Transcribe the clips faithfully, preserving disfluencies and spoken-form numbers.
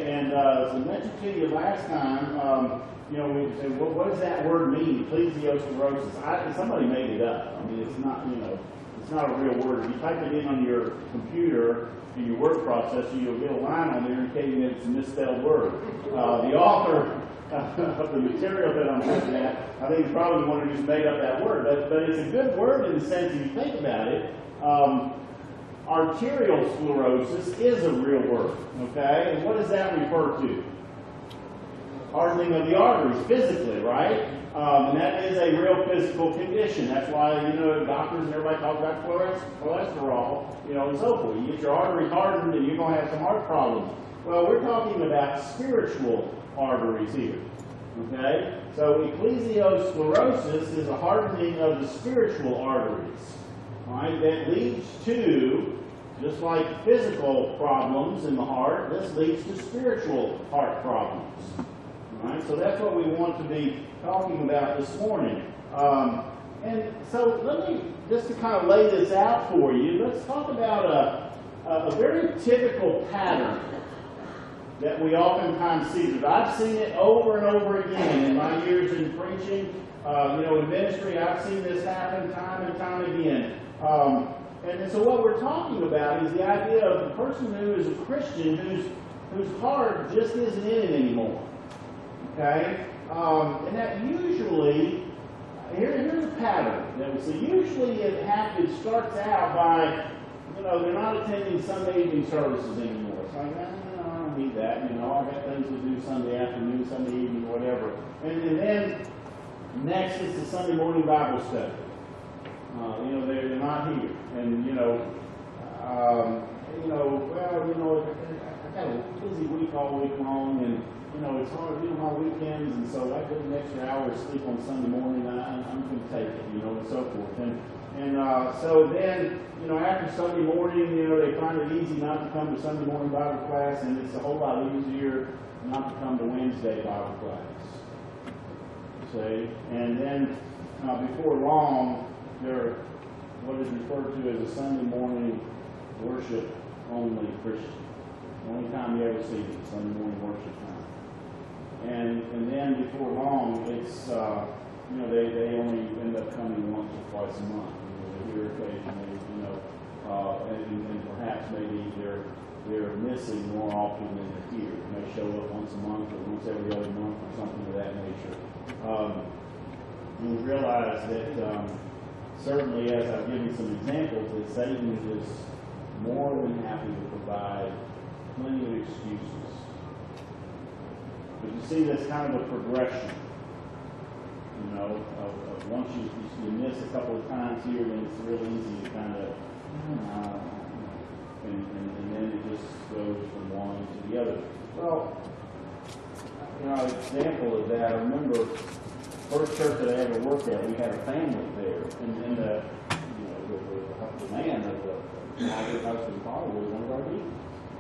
Okay, and uh, as I mentioned to you last time, um, you know, we said, well, what does that word mean, ecclesiosclerosis? I, somebody made it up. I mean, it's not, you know, it's not a real word. If you type it in on your computer, in your word processor, you'll get a line on there indicating that it's a misspelled word. Uh, the author of the material that I'm looking at, I think is probably the one who just made up that word. But, but it's a good word in the sense, if you think about it, um, arterial sclerosis is a real word, okay? And what does that refer to? Hardening of the arteries physically, right? Um, and that is a real physical condition. That's why, you know, doctors and everybody talk about cholesterol, you know, and so forth. You get your arteries hardened and you're going to have some heart problems. Well, we're talking about spiritual arteries here, okay? So ecclesiosclerosis is a hardening of the spiritual arteries, all right, that leads to, just like physical problems in the heart, this leads to spiritual heart problems. All right, so that's what we want to be talking about this morning. Um, and so let me, just to kind of lay this out for you, let's talk about a, a, a very typical pattern that we oftentimes see. That I've seen it over and over again in my years in preaching. Uh, you know, in ministry, I've seen this happen time and time again. Um, and, and so what we're talking about is the idea of the person who is a Christian whose, whose heart just isn't in it anymore. Okay? Um, and that usually, here, here's a pattern that we see. Usually it happens, it starts out by, you know, they're not attending Sunday evening services anymore. It's like, eh, I don't need that, you know, I've got things to do Sunday afternoon, Sunday evening, whatever. And, and then next it's the Sunday morning Bible study. Uh, you know, they're, they're not here. And, you know, um, you know, well, you know, I got a busy week all week long, and you know, it's hard to do my weekends, and so I get an extra hour of sleep on Sunday morning, and I, I'm going to take it, you know, and so forth. And, and uh, so then, you know, after Sunday morning, you know, they find it easy not to come to Sunday morning Bible class, and it's a whole lot easier not to come to Wednesday Bible class. See? And then uh, before long, they're what is referred to as a Sunday morning worship only Christian. The only time you ever see them, Sunday morning worship time. And and then before long, it's, uh, you know, they, they only end up coming once or twice a month. You know, they hear occasionally, you know, uh, and, and perhaps maybe they're they're missing more often than they're here. They may show up once a month or once every other month or something of that nature. Um, we realize that um, certainly, as I've given some examples, that Satan is more than happy to provide plenty of excuses. But you see this kind of a progression, you know, of, of once you, you miss a couple of times here, then it's real easy to kind of, uh, and, and, and then it just goes from one to the other. Well, you know, an example of that, I remember first church that I ever worked at, we had a family there, and then the, you know, the, the, the man of the husband and father was one of our deacons.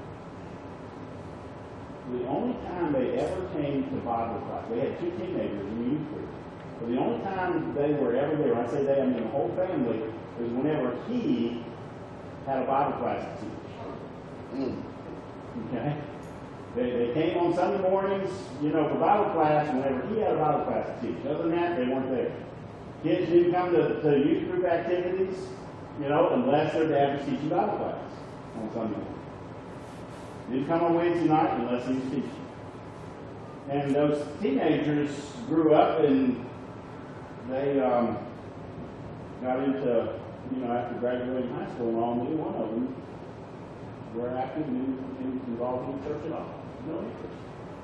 The only time they ever came to Bible class, they had two teenagers in the youth group, but the only time they were ever there, when I say they, I mean the whole family, was whenever he had a Bible class to teach. Mm. Okay? They, they came on Sunday mornings, you know, for Bible class whenever he had a Bible class to teach. Other than that, they weren't there. Kids didn't come to, to youth group activities, you know, unless their dad was teaching Bible class on Sunday morning. Didn't come on Wednesday night unless he was teaching. And those teenagers grew up and they um, got into, you know, after graduating high school and all, neither one of them were active and involved in the church at all. No interest.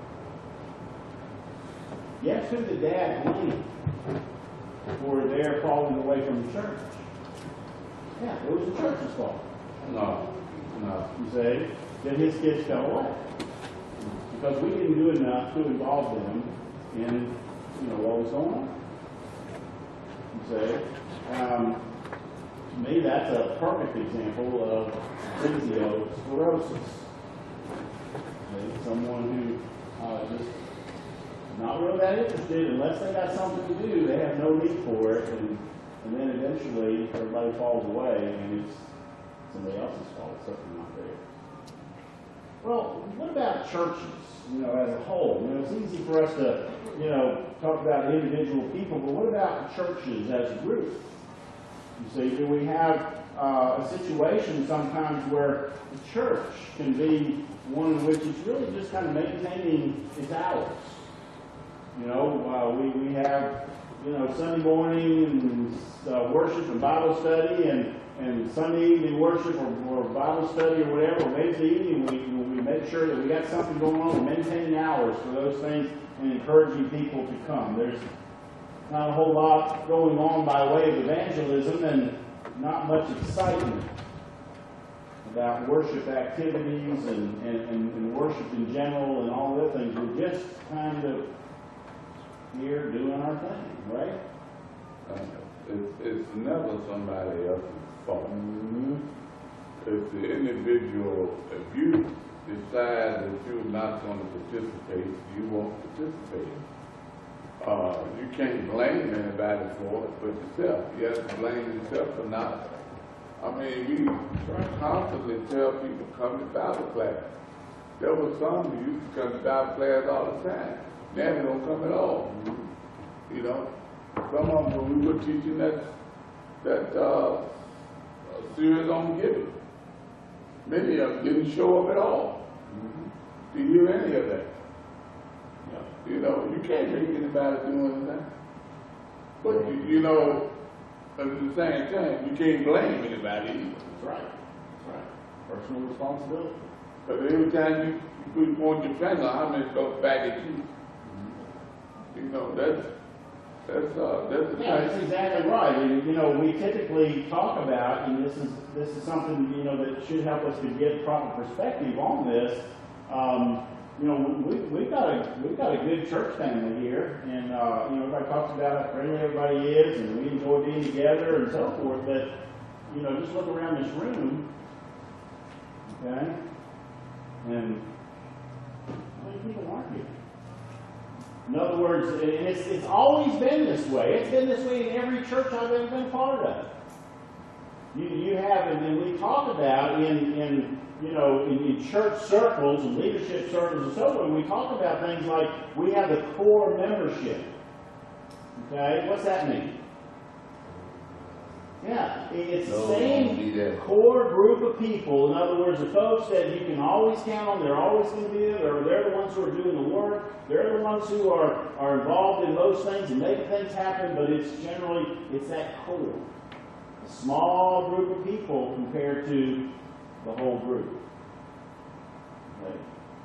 Guess who the dad blamed for their falling away from the church? Yeah, it was the church's fault. No, no. You say that his kids fell away because we didn't do enough to involve them in, you know, what was going on. You say, um, to me, that's a perfect example of ecclesiosclerosis. Someone who uh, just not really that interested, unless they got something to do, they have no need for it, and, and then eventually everybody falls away, and it's somebody else's fault. It's certainly not there. Well, what about churches, you know, as a whole? You know, it's easy for us to, you know, talk about individual people, but what about churches as a group? You see, do we have uh, a situation sometimes where the church can be one in which it's really just kind of maintaining its hours? You know, uh, we, we have, you know, Sunday morning and uh, worship and Bible study and, and Sunday evening worship or, or Bible study or whatever, or Wednesday evening we, we make sure that we got something going on, we're maintaining hours for those things and encouraging people to come. There's not a whole lot going on by way of evangelism and not much excitement about worship activities and, and, and, and worship in general and all the other things. We're just kind of here doing our thing, right? Uh, it's, it's never somebody else's fault. Mm-hmm. If the individual, if you decide that you're not going to participate, you won't participate. Uh, you can't blame anybody for it but yourself. You have to blame yourself for not. I mean, we constantly tell people, come to Bible class. There were some who used to come to Bible class all the time. Now they don't come at all. You know, some of them, when we were teaching that, that uh, series on giving, many of them didn't show up at all. Mm-hmm. Do you hear any of that? No. You know, you can't make anybody do anything. But, you, you know, at the same time, you can't blame anybody either. That's right. That's right. Personal responsibility. But every time you, you point your finger, how many go back at you? You know, that's, that's, uh, that's the Yeah, that's exactly right. And, you know, we typically talk about, and this is, this is something, you know, that should help us to get proper perspective on this. Um, you know, we, we've got a, we've got a good church family here, and, uh, you know, everybody talks about how friendly everybody is, and we enjoy being together and so forth, but, you know, just look around this room, okay, and how many people aren't here? In other words, and it's, it's always been this way. It's been this way in every church I've ever been part of. You, you have, and we talk about in, in you know, in, in church circles and leadership circles and so on, we talk about things like we have the core membership. Okay, what's that mean? Yeah, it's the same core group of people. In other words, the folks that you can always count on, they're always going to be there, or they're the ones who are doing the work, they're the ones who are, are involved in most things and make things happen, but it's generally, it's that core. A small group of people compared to the whole group. Okay.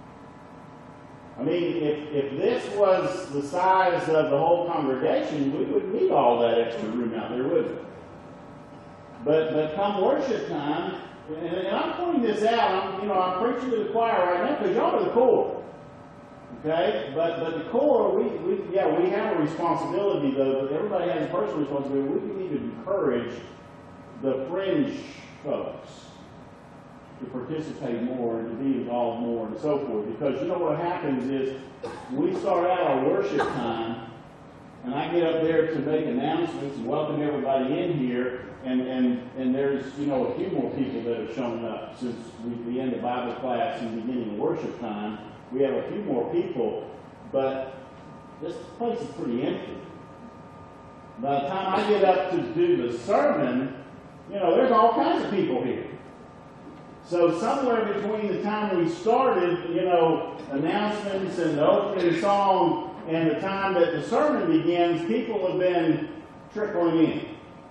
I mean, if, if this was the size of the whole congregation, we wouldn't need all that extra room out there, would we? But but come worship time, and, and I'm pointing this out. I'm you know I'm preaching to the choir right now because y'all are the core, okay? But but the core, we, we yeah we have a responsibility though. But everybody has a personal responsibility. We need to encourage the fringe folks to participate more and to be involved more and so forth. Because you know what happens is we start out our worship time, and I get up there to make announcements and welcome everybody in here. And, and, and there's, you know, a few more people that have shown up since we, the end of Bible class and beginning of worship time. We have a few more people, but this place is pretty empty. By the time I get up to do the sermon, you know, there's all kinds of people here. So somewhere between the time we started, you know, announcements and the opening song and the time that the sermon begins, people have been trickling in.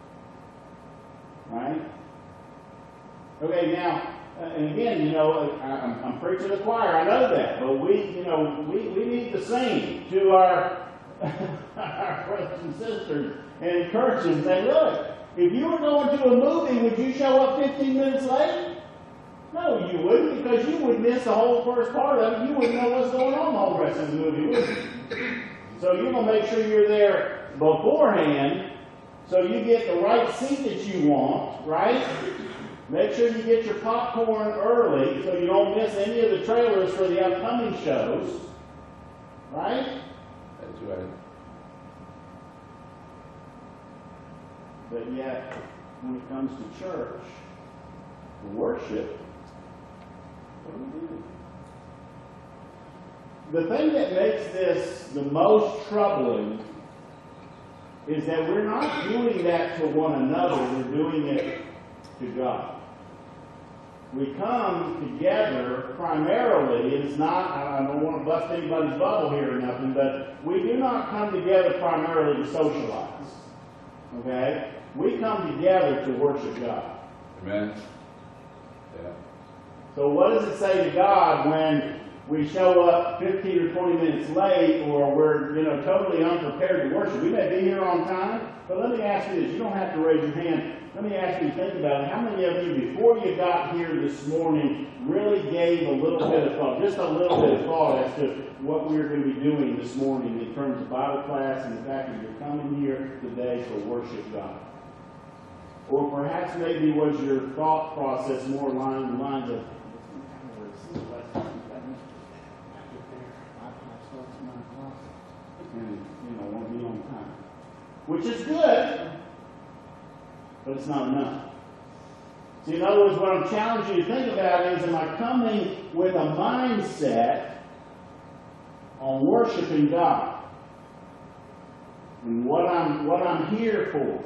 Right? Okay, now, uh, and again, you know, I, I'm, I'm preaching to the choir, I know that, but we, you know, we, we need to sing to our, our brothers and sisters and encourage them and say, look, if you were going to a movie, would you show up fifteen minutes late? No, you wouldn't, because you would miss the whole first part of it. You wouldn't know what's going on the whole rest of the movie, would you? So you're going to make sure you're there beforehand, so you get the right seat that you want, right? Make sure you get your popcorn early so you don't miss any of the trailers for the upcoming shows, right? That's right. But yet, when it comes to church, to worship, what do we do? the thing that makes this the most troubling is that we're not doing that to one another, we're doing it to God. We come together primarily, and it's not, I don't want to bust anybody's bubble here or nothing, but we do not come together primarily to socialize. Okay? We come together to worship God. Amen. Yeah. So what does it say to God when we show up fifteen or twenty minutes late, or we're, you know, totally unprepared to worship? We may be here on time, but let me ask you this. You don't have to raise your hand. Let me ask you to think about it. How many of you, before you got here this morning, really gave a little bit of thought, just a little bit of thought as to what we were going to be doing this morning in terms of Bible class and the fact that you're coming here today to worship God? Or perhaps maybe was your thought process more along the lines of, and, you know, want to be on time. Which is good, but it's not enough. See, in other words, what I'm challenging you to think about is, am I coming with a mindset on worshiping God? And what I'm, what I'm here for?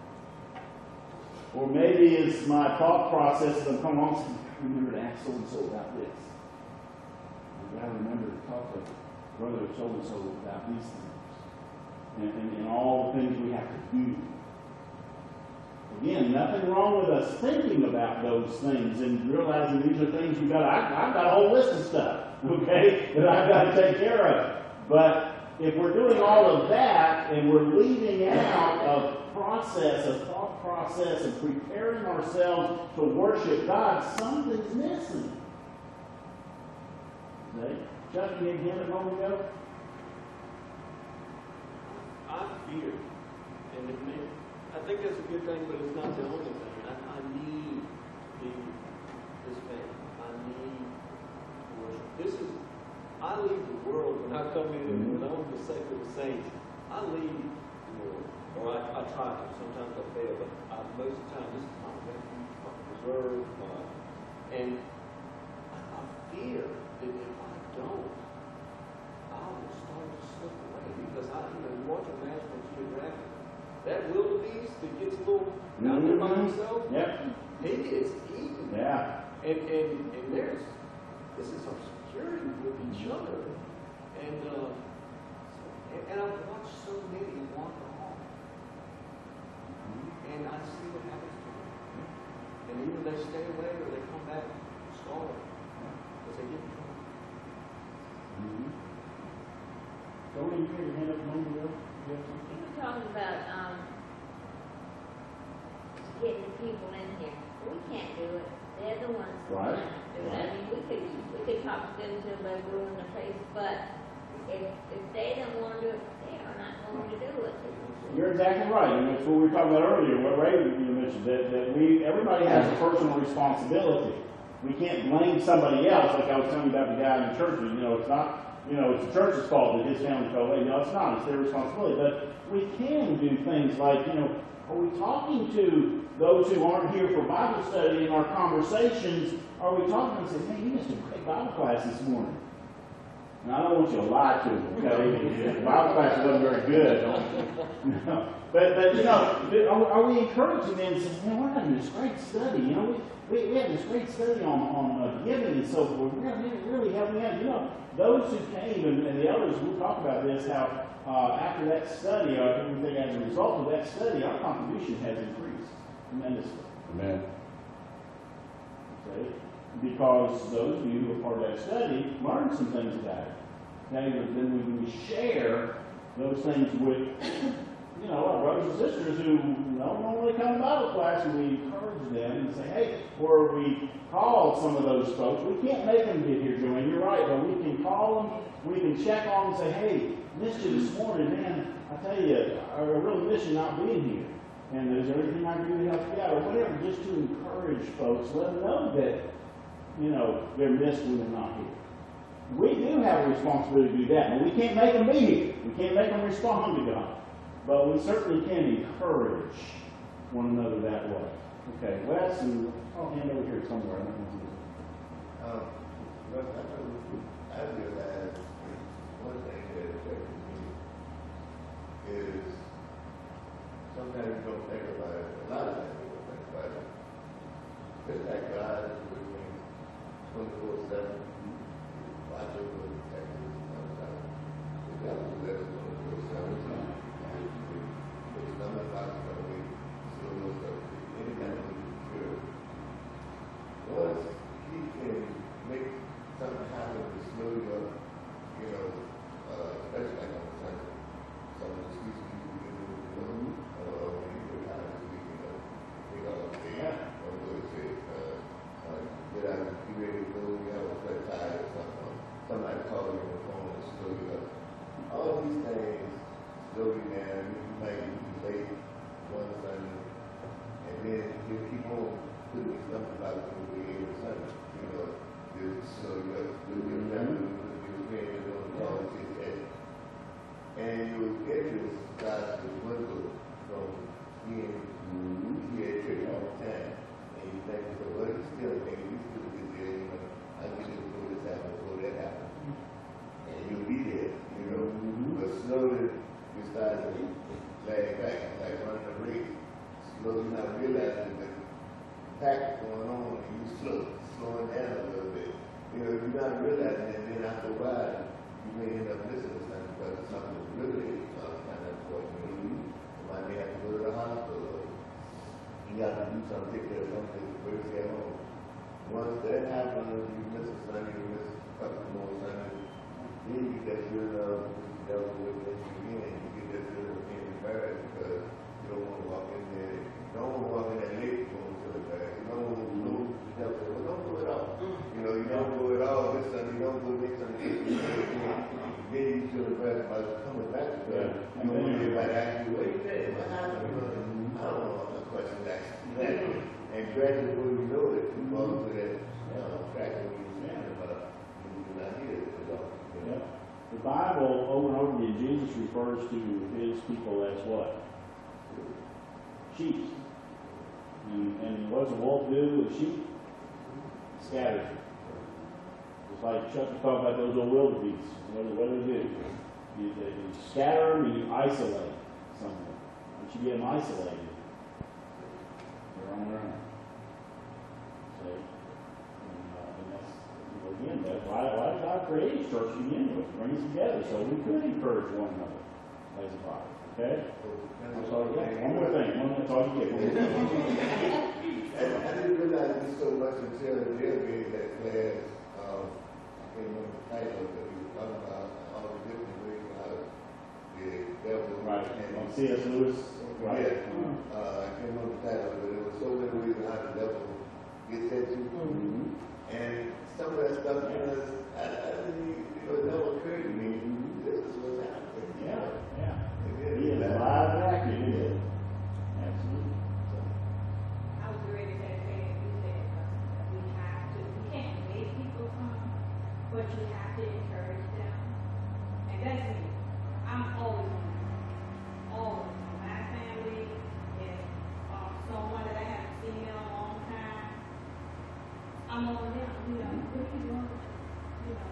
Or maybe it's my thought process that I'm coming on, remember to ask so-and-so about this. I've got to remember to talk to brother so-and-so about these things. And, and, and all the things we have to do. Again, nothing wrong with us thinking about those things and realizing these are things we've got. I, I've got a whole list of stuff, okay, that I've got to take care of. But if we're doing all of that and we're leaving out a process, a thought process of preparing ourselves to worship God, something's missing. Okay? Chuck, you had a moment ago? I fear, and it may, I think that's a good thing, but it's not the only thing. I, I need the, this faith. I need worship. This is, I leave the world when I come in, and when I'm the sake of the saints, I leave the world. Or I, I try to. Sometimes I fail, but I, most of the time, this is my refuge, my preserve, my, and I, I fear that if I don't, I will start to slip away, because I, you know, watching National Geographic, that wildebeest that gets a little out there by himself, Yep. he is eating. Yeah. And, and, and there's, this is our security with each other. And, uh, and, and I've watched so many wander off. And I see what happens to them. And either they stay away or they come back scarred. Because they get in trouble. Mm-hmm. Tony, you had your hand up a moment ago? You have something? You were talking about um, getting the people in here. We can't do it. They're the ones that Right. can't do it. I Right. mean, we could we could talk to them until they're blue in the face, but if if they don't want to do it, they are not going to do it. You're exactly right, and that's what we were talking about earlier, what Ray you mentioned, that, that we, everybody has a personal responsibility. We can't blame somebody else, like I was telling you about the guy in the church, you know, it's not, you know, it's the church's fault that his family fell away. No, it's not, it's their responsibility. But we can do things like, you know, are we talking to those who aren't here for Bible study in our conversations? Are we talking and saying, hey, you missed a great Bible class this morning? And I don't want you to lie to them, okay? The Bible class wasn't very good. No. But, but, you know, are, are we encouraging them to say, man, we're having this great study, you know, we, we, we had this great study on, on uh, giving and so forth. We're really, really helping out. You know, those who came, and, and the others, we'll talk about this, how uh, after that study, or everything as a result of that study, our contribution has increased tremendously. Amen. Okay? Because those of you who are part of that study learned some things about it. Okay, but then when we share those things with, you know, our brothers and sisters who don't normally come to Bible class, and we encourage them and say, hey, or we call some of those folks. We can't make them get here, Joanne, you're right, but we can call them, we can check on them and say, hey, missed you this morning, man, I tell you, I really miss you not being here. And is there anything I can do to help you out, or whatever, just to encourage folks, let them know that, you know, they're missed when they're not here. We do have a responsibility to do that, but we can't make them be here. We can't make them respond to God. But we certainly can encourage one another that way. Okay, Wes, and I'll hand over here somewhere. I don't know. Um, but I know as good as all these things slow you down, you might be late one Sunday, and then you keep on putting stuff about it over every Sunday, you know, just so you have to do your family, your friends, and all this shit. And your interest starts to dwindle from being here at church all the time. And you think, so well, you still think you still get there, you know, I get this before this happens, before that happens. And you'll be there, you know. But slowly you start to lag back, like running a race. Slowly not realizing that the pack going on and you slow, slowing down a little bit. You know, if you're not realizing it, then after a while, you may end up missing something because it's something that's really uh, kind of important to you. You might may have to go to the hospital. You got to do something, take care of something, where's at home. Once that happens, you miss a Sunday, you miss a couple more Sundays. Then you get that feeling of the devil with you again. You get that feeling of being embarrassed because you don't want to walk in there. You don't want to walk in that late going to the bag. You don't want to lose the devil. Well, don't go at all. You know, you don't go at all this Sunday, you don't go next Sunday. Then you feel embarrassed about coming back because you don't want everybody to ask you, what you did? What happened? You know, I don't know the question that's exactly. And gradually, before you know it, you fall into that uh, track of what you're saying about you're not here at all. You know? Yeah. The Bible, over and over again, Jesus refers to his people as what? Sheep. And, and what does a wolf do with sheep? Scatters them. Just like Chuck was talking about those old wildebeests. What, what do they do? You, they, you scatter them and you isolate something. Once you get them isolated, they're on their own. So, and, uh, and that's, again, that's why, why did God create church to begin with? Bring us together so we could encourage one another as a body. Okay? That's all you get. One more thing. One more, that's all you get. One more thing. I, I didn't realize this so much until Dale gave that class. Um, I can't remember the title, but he was talking about all the different ways how the devil Right. and On C S Lewis. Right. Yeah. Uh, I can't remember the title, but there was so many ways how the devil gets at you. Mm-hmm. And some of that stuff, you know, I, I didn't, you know, it never occurred to me. This is what's happening. Yeah. Yeah. It He is is. alive and active. He is. Absolutely. I was ready to say, you said, uh, we have to, we can't make people come, but you have to encourage them. And that's me. I'm always on that. Always. My family is uh, someone that I haven't seen in a long time. I'm on them, you know, what are you doing? You know.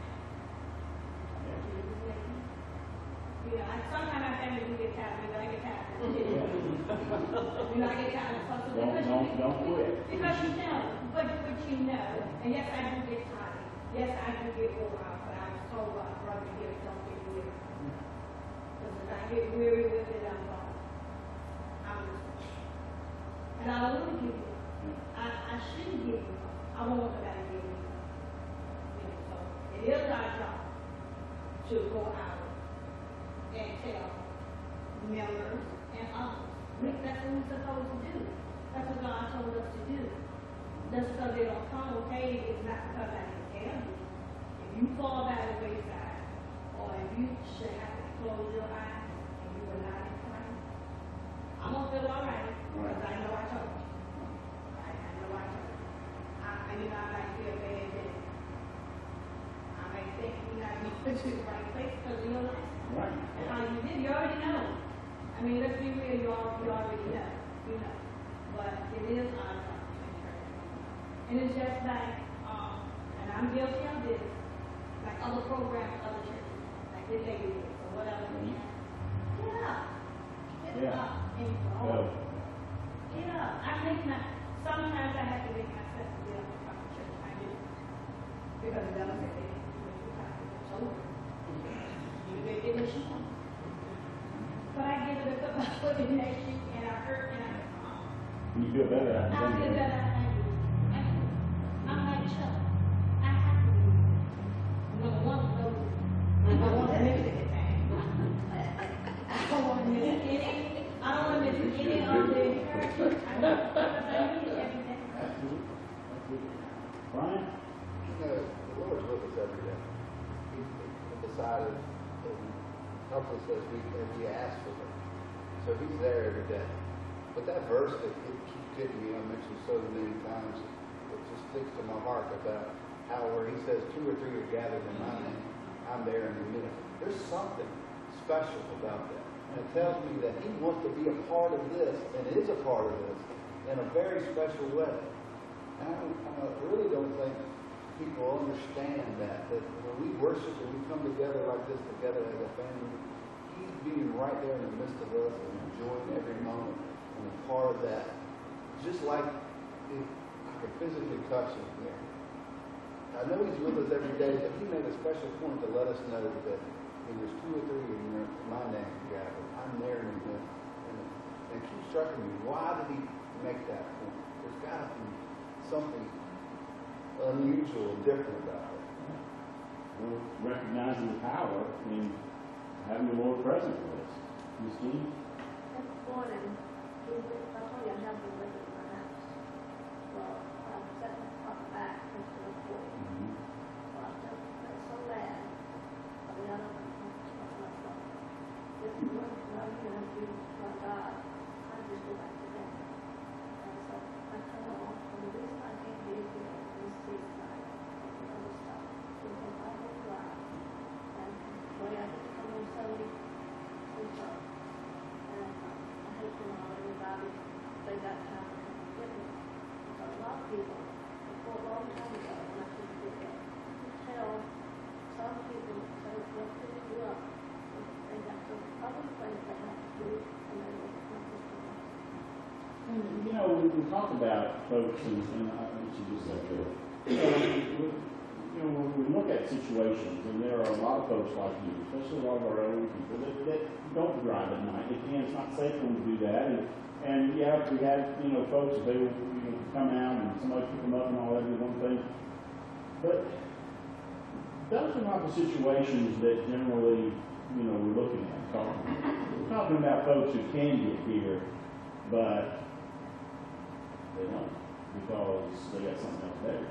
You know, I, sometimes I family do get tired of me, but I get tired of it. You know, I get tired of fussing Don't, because don't, you, don't quit. because you know, but, but you know, and yes, I do get tired. Yes, I do get wore out, but I was told by a brother here, don't get weary. Because if I get weary with it, I'm gone. I'm just, and I don't want to give you up. I, I shouldn't give you up. I won't want nobody to give me up. You know, so it is our job to go out and tell members and others. We- That's what we're supposed to do. That's what God told us to do. Just because they don't come, okay, it's not because I didn't tell you. If you fall by the wayside, or if you should have to close your eyes and you are not in Christ, I'm gonna feel all right, because I know I told you. I, I know I told you. I, I you know, I might feel bad that I might think you're not going to put you in the right place because of your life. Right. And how you did, you already know. I mean, let's be real, you already, you already know, you know. But it is our job to encourage one another. And it's just like, um, and I'm guilty of this, like other programs, other churches, like this lady did, or whatever. Mhm. Get up. Get Yeah. up and Go. go. Get up. I make my, sometimes I have to make myself get up and come to church. I do. Because the other said, it's over. You make it what you want. But I give it a good foot in that shit, and I hurt, and I calm. You feel better after I feel that. better, I do. I do. I'm like Chuck. I have to do. Number one, no. I don't want to miss anything. I don't want to miss any. I don't want to miss any of the encouragement. I know, because I need it every day. Absolutely. Absolutely. Brian? You know, the Lord is with us every day. He he decided that we helps us as we, as we ask for him. So he's there every day. But that verse that it keeps getting me, I mentioned so many times, it just sticks to my heart about how where he says two or three are gathered in my name, I'm there in the middle. There's something special about that. And it tells me that he wants to be a part of this, and is a part of this, in a very special way. And I, don't, I really don't think people understand that, that when we worship and we come together like this, together as a family, he's being right there in the midst of us and enjoying every moment and a part of that. Just like if I could physically touch him here. I know he's with us every day, but he made a special point to let us know that when there's two or three in your, my name together, I'm there in the midst. And it keeps striking me, why did he make that point? There's got to be something unusual and different about it. We're recognizing the power in having the Lord present with us. Miz Jean? This morning, Jesus, I told you I have been living in my house. Well, I set my top back into the porch. Well, I just felt so bad. I mean, I don't know myself. This is what I'm going to do for God. I just go back to bed. And so I come home, and the reason I can't be here is this night. I'm going to stop. Because I will drive. And the way I get to come on Sunday, I'm sorry. And uh, I hate to know everybody, they got time to come and get me. But a lot of people, before a long time ago, and I couldn't get that, you tell some people, say, what did you do up? They got some other things they have to do, and they will accomplish them. And, you know, we, we talk about folks, and, and I think she just said that. You know, we, you know, when we look at situations, and there are a lot of folks like you, especially a lot of our elderly people, that, that don't drive at night. Again, it's not safe for them to do that. And, and yeah, we have, you know, folks, if they will, you know, come out and somebody pick them up and all that, is one thing. But those are not the situations that generally, you know, we're looking at. Talking. We're talking about folks who can get here, but they don't, because they got something else better.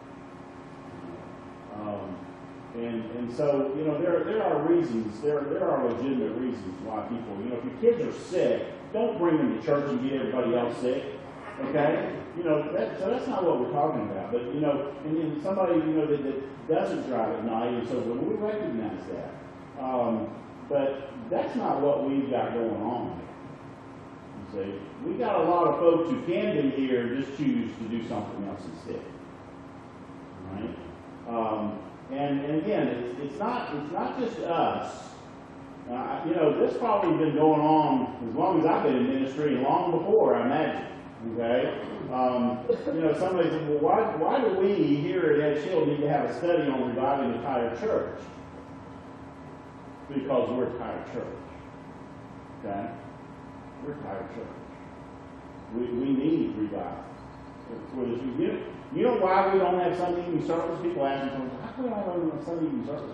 Um, and and so, you know, there there are reasons, there there are legitimate reasons why people, you know, if your kids are sick, don't bring them to church and get everybody else sick. Okay? You know, that, so that's not what we're talking about. But, you know, and then somebody, you know, that, that doesn't drive at night, and so when we recognize that. Um, but that's not what we've got going on here. You see, we got a lot of folks who can be here and just choose to do something else instead. Right? Um, and, and again, it's, it's not it's not just us. Uh, you know, this probably been going on as long as I've been in ministry and long before, I imagine. Okay? Um, you know, somebody said, well, why, why do we here at Ed Shield need to have a study on reviving the entire church? Because we're a tired church. Okay? We're a tired church. We, we need revival. For this. You know, you know why we don't have Sunday evening services? People ask me, how come we don't have Sunday evening services?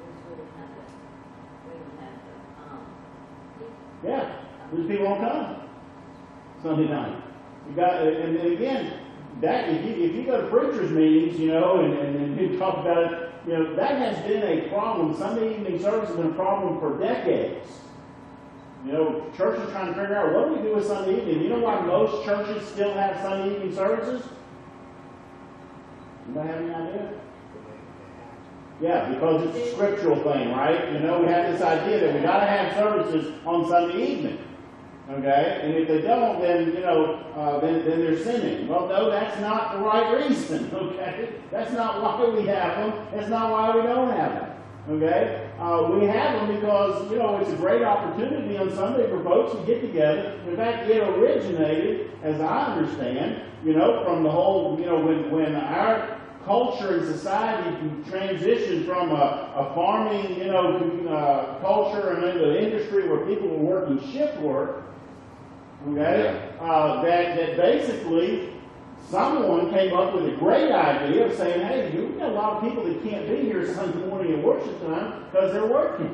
Yeah, these people don't come Sunday night. You got, and, and again, that if you, if you go to preachers' meetings, you know, and, and, and you talk about it, you know, that has been a problem. Sunday evening service has been a problem for decades. You know, churches trying to figure out what do we do with Sunday evening. You know why most churches still have Sunday evening services? Anybody have any idea? Yeah, because it's a scriptural thing, right? You know, we have this idea that we got to have services on Sunday evening. Okay? And if they don't, then, you know, uh, then, then they're sinning. Well, no, that's not the right reason. Okay? That's not why we have them. That's not why we don't have them. Okay? Uh, we have them because, you know, it's a great opportunity on Sunday for folks to get together. In fact, it originated, as I understand, you know, from the whole, you know, when, when our culture and society transitioned from a, a farming, you know, uh, culture and into the industry where people were working shift work, okay, uh, that, that basically someone came up with a great idea of saying, hey, you've got a lot of people that can't be here Sunday morning at worship time because they're working.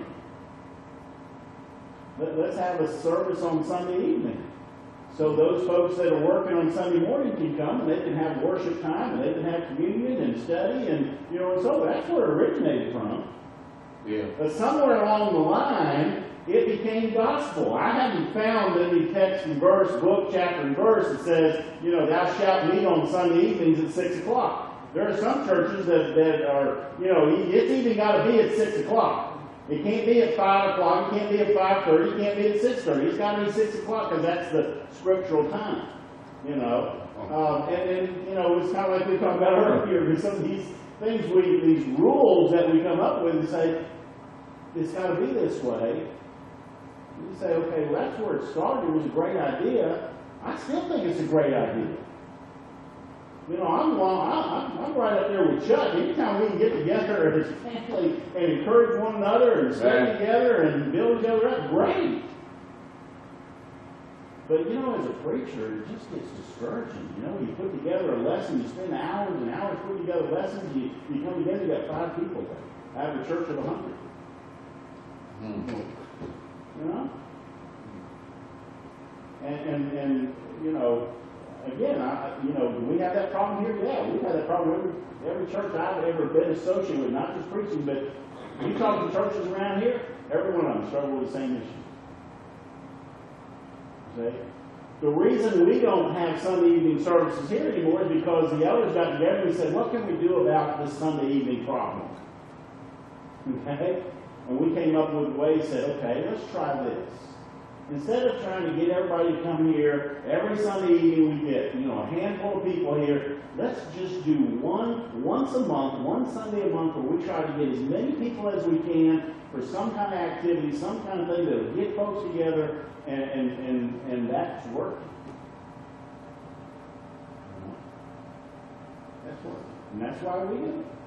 Let, let's have a service on Sunday evening. So those folks that are working on Sunday morning can come and they can have worship time and they can have communion and study and, you know, and so that's where it originated from. Yeah. But somewhere along the line, it became gospel. I haven't found any text and verse, book, chapter and verse that says, you know, thou shalt meet on Sunday evenings at six o'clock. There are some churches that, that are, you know, it's even got to be at six o'clock. It can't be at five o'clock, it can't be at five thirty, it can't be at six thirty. It's got to be six o'clock because that's the scriptural time, you know. Um, and, and, you know, it's kind of like we talked about earlier, with some of these things, we, these rules that we come up with and say, it's got to be this way. You say, okay, well, that's where it started. It was a great idea. I still think it's a great idea. You know, I'm, I'm, I'm right up there with Chuck. Anytime we can get together as a family and encourage one another and stay Right. together and build each other up, great. But, you know, as a preacher, it just gets discouraging. You know, you put together a lesson, you spend hours and hours putting together lessons, you, you come together, you got five people there. Out of a church of a hundred. Hmm. You know? And, and, and, you know, again, I, you know, do we have that problem here? Yeah, we've had that problem every, every church I've ever been associated with, not just preaching, but you talk to churches around here, every one of them struggle with the same issue. See? The reason we don't have Sunday evening services here anymore is because the elders got together and said, what can we do about this Sunday evening problem? Okay? And we came up with a way and said, okay, let's try this. Instead of trying to get everybody to come here, every Sunday evening we get, you know, a handful of people here, let's just do one, once a month, one Sunday a month, where we try to get as many people as we can for some kind of activity, some kind of thing that will get folks together, and, and, and, and that's working. That's working. And that's why we do it.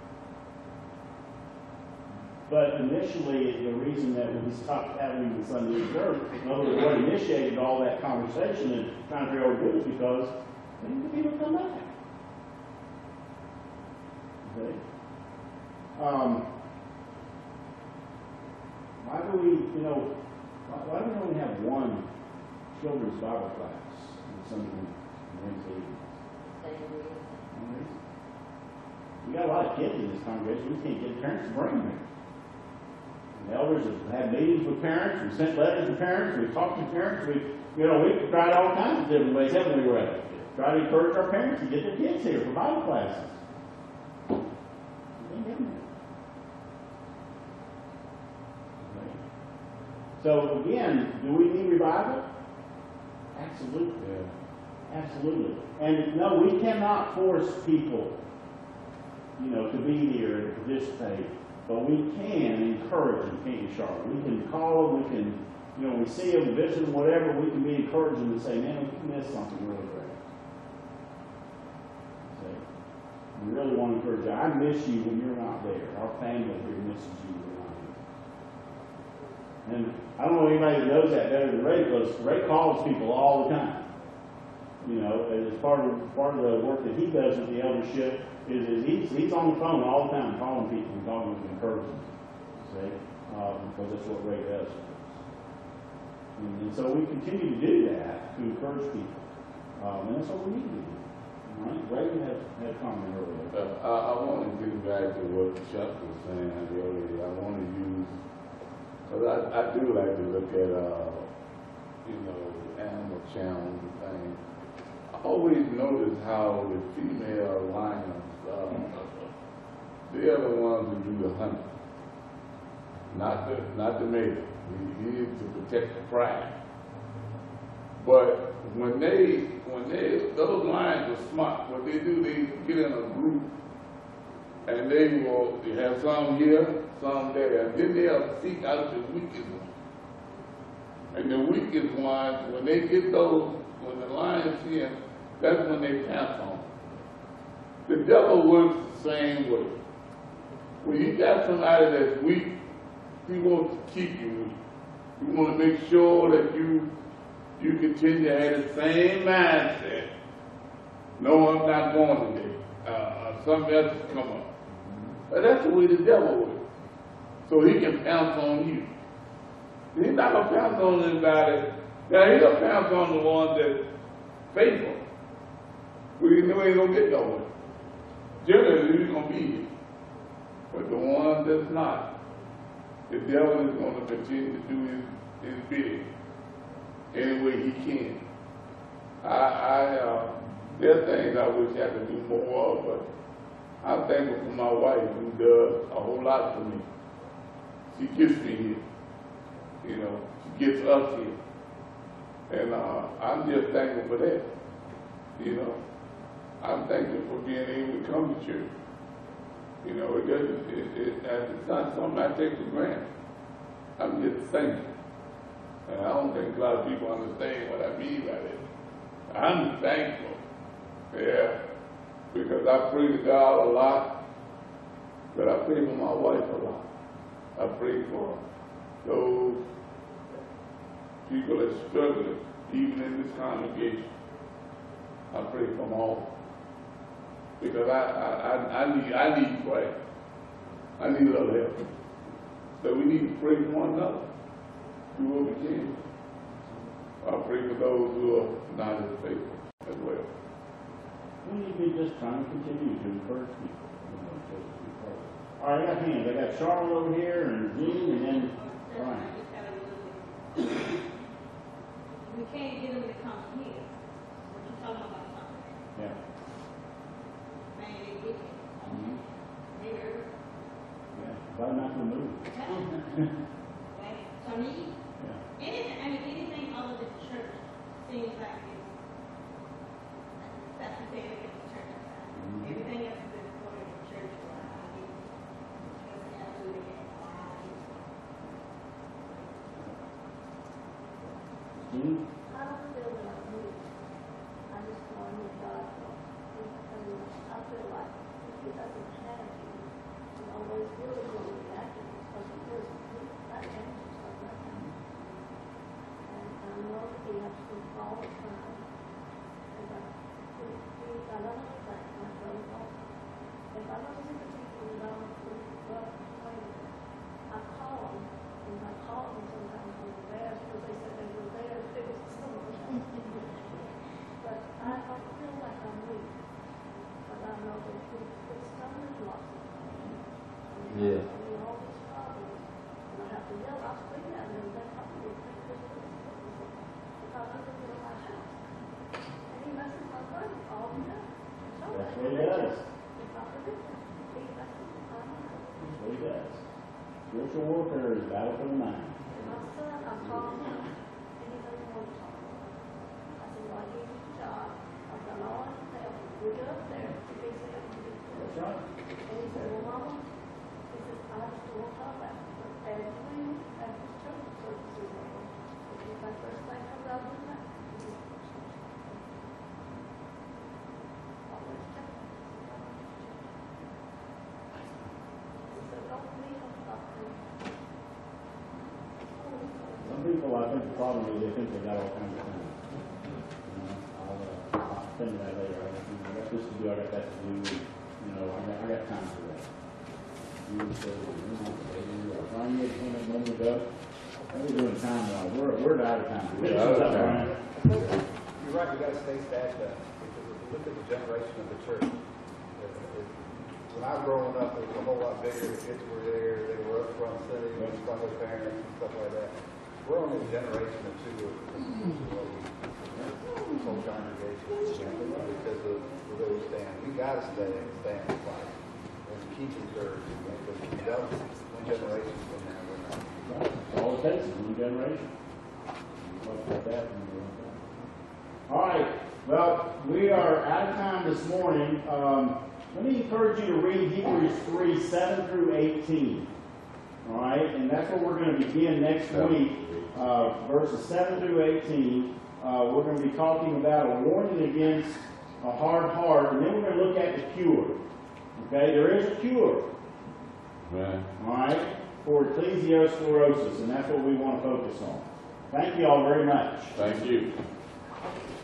But initially, the reason that we stopped having the Sunday service, in other words, what initiated all that conversation and trying to figure out what to do is because we need people to come back. Okay? Um, why do we, you know, why, why do we only have one children's Bible class on Sunday Wednesday evenings? Same reason. One reason. We got a lot of kids in this congregation. We can't get parents to bring them here. The elders have had meetings with parents, we sent letters to parents, we talked to parents, we, you know, we've tried all kinds of different ways, haven't we, Ray? Try to encourage our parents to get their kids here for Bible classes. So again, do we need revival? Absolutely. Yeah. Absolutely. And no, we cannot force people, you know, to be here and participate. But we can encourage them, can't you, Charlotte? We can call them, we can, you know, we see them, visit them, whatever, we can be encouraging them and say, man, we missed something really great. See? We really want to encourage you. I miss you when you're not there. Our family here misses you when you're not here. And I don't know anybody that knows that better than Ray, because Ray calls people all the time. You know, as part of part of the work that he does with the eldership, is, is he's, he's on the phone all the time calling people and calling them and encouraging them. See? Uh, because that's what Ray does. And, and so we continue to do that to encourage people. Um, and that's what we need to do. All right? Ray had, had a comment earlier. Uh, I, I want to get back to what Chuck was saying earlier. I want to use, because I, I do like to look at, uh, you know, animal channels and things. I always notice how the female lions, uh, they're the ones who do the hunting, not the not the male. He, he is to protect the pride. But when they when they those lions are smart, what they do, they get in a group, and they will they have some here, some there, and then they'll seek out the weakest ones. And the weakest ones, when they get those, when the lions see them, that's when they pounce on them. The devil works the same way. When you got somebody that's weak, he wants to keep you weak. He wants to make sure that you you continue to have the same mindset. No, I'm not going today. Uh, uh, something else has come up. But that's the way the devil works. So he can pounce on you. He's not going to pounce on anybody. Now, he's going to pounce on the ones that's faithful. We know he ain't going to get nowhere. Generally, he's going to be here. But the ones that's not, The devil is gonna continue to do his, his bidding any way he can. I, I, uh, there are things I wish I could do more of, but I'm thankful for my wife who does a whole lot for me. She gets me here, you know, she gets us here. And uh, I'm just thankful for that, you know. I'm thankful for being able to come to church. You know, it doesn't, it, it, it's not something I take for granted. I'm just thankful. And I don't think a lot of people understand what I mean by that. I'm thankful, yeah, because I pray to God a lot, but I pray for my wife a lot. I pray for those people that are struggling, even in this congregation. I pray for them all. Because I, I, I, I need I need prayer. I need a little help. So we need to pray for one another. Do what we can. I pray for those who are not as faithful as well. We need to be just trying to continue to encourage people. You know, just to encourage. All right, I got hands. I got Charlotte over here and Jean and then Brian. We can't get them to come here. What you talking about something? Yeah. Man, they get it. Mm-hmm. Here. Yeah. Better not to move. Okay. So me, Yeah. anything, I mean, anything other than church seems like it's, that's the thing that gets the church outside. Mhm. Everything else is important in church, so I I get it. Just absolutely get it. I get it. Jean? I don't feel that I'm moved. I just want to move God. And I feel like if He doesn't have you, you always really, really active because He is, that changes so much. And I know that He has to all the time. And I, he, he, I love Him back, and I go home. If I don't see the people that I'm well, I call them, and I call them sometimes from the bears because they said they were there to fix something. But I don't feel like I'm weak. But I know that He, it's stumbling blocks. Yeah. And we all these problems. And I have to yell, I'll scream at them, they probably will think this is because I live in my house. And He messes my brain all the time. So That's what He does. If I forget that, He messes my mind. That's what He does. Spiritual warfare is battle for the mind. And my son, I call him, and he doesn't want to talk. I said, well, I gave you the job. I've done all I can tell you. We'll get up there to fix it. That's right. And he said, well, Mama, he says, I just don't want to talk about it. But every, every church service is over. If my first thing comes out of the night, he says, always check. He said, don't leave him stuff. Some people, I think the problem is they think they got all kinds of things. You know, I'll, uh, I'll send you that later. I got, you know, I got this to do, I got that to do. You know, I got, I got time for that. You say, you know, Brian, you had came up a moment ago. We're doing time now. We're, we're out of time. We're out of time. You're right, we gotta stay staffed up, because if you look at the generation of the church, it- it- when I was growing up, it was a whole lot bigger, the kids were there, they were up front sitting, in front of their parents and stuff like that. We're only a generation or two of, of this whole congregation, because of where we stand. We gotta stay and stand and fight, and keep encouraging, because if we don't, one generation from now, we're not. That's all it takes is one generation. Look at that and we're like that. All right. Well, we are out of time this morning. Um, let me encourage you to read Hebrews three, seven through eighteen. All right? And that's what we're going to begin next week, uh, verses seven through eighteen. Uh, we're going to be talking about a warning against a hard heart, and then we're going to look at the cure. Okay? There is a cure. Right. All right? For ecclesiosclerosis, and that's what we want to focus on. Thank you all very much. Thank you.